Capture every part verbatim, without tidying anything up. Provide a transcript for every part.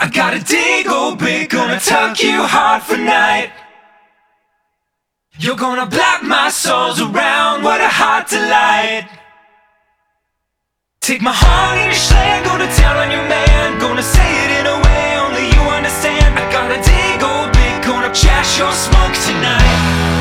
I got a dig old big, gonna tuck you hard for night. You're gonna black my soles around, what a hot delight. Take my heart in your slang, go to town on your man. Gonna say it in a way only you understand. I got a dig old big, gonna trash your smoke tonight.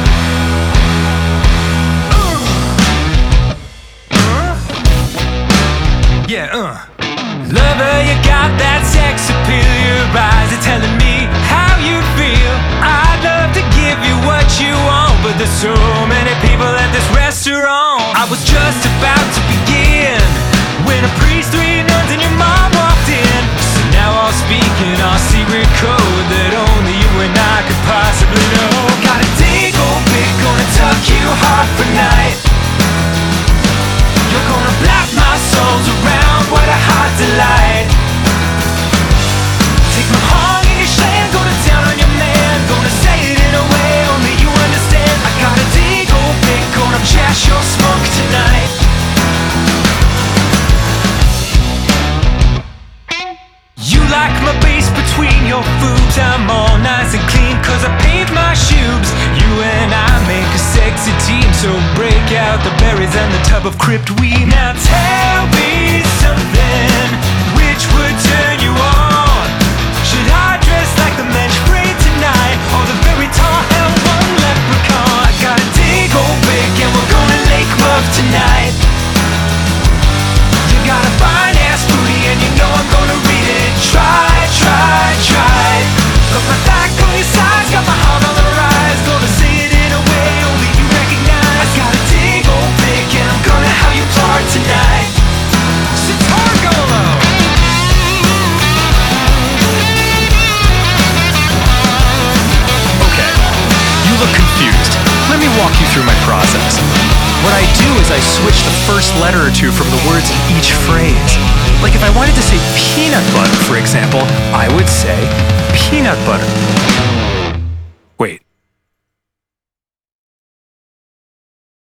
uh. Uh. Yeah, uh Lover, you got that sex appeal. Your eyes are telling me how you feel. I'd love to give you what you want, but there's so many people at this restaurant. I was just about to begin when a priest, three nuns, and your mom walked in. So now I'll speak in our secret code that only you and I could possibly know. Got a dig old big, gonna tuck you hard for night. You're gonna blast my soles around, what a hot delight. Take my heart in your sand, go to town on your man. Gonna say it in a way only you understand. I got a dig old big, gonna trash your smoke tonight. You like my base between your boobs. I'm all nice and clean cause I paved my shoes. You and I make a sexy team, so break out the berries and the tub of crypt weed. Now tell me something, which would turn you on? Should I dress like the men's free tonight, or the very tall hell one leprechaun? I got a dig old big and we're gonna lake love tonight. You got a fine ass booty and you know I'm gonna read it. Try, try, try. Got my back on your sides, got my heart on the rise. Gonna say it in a way only you recognize. I got a dig old big and I'm gonna have you part tonight. Sitar Golo. Okay, you look confused. Let me walk you through my process. What I do is I switch the first letter or two from the words in each phrase. Like if I wanted to say peanut butter, for example, I would say peanut butter.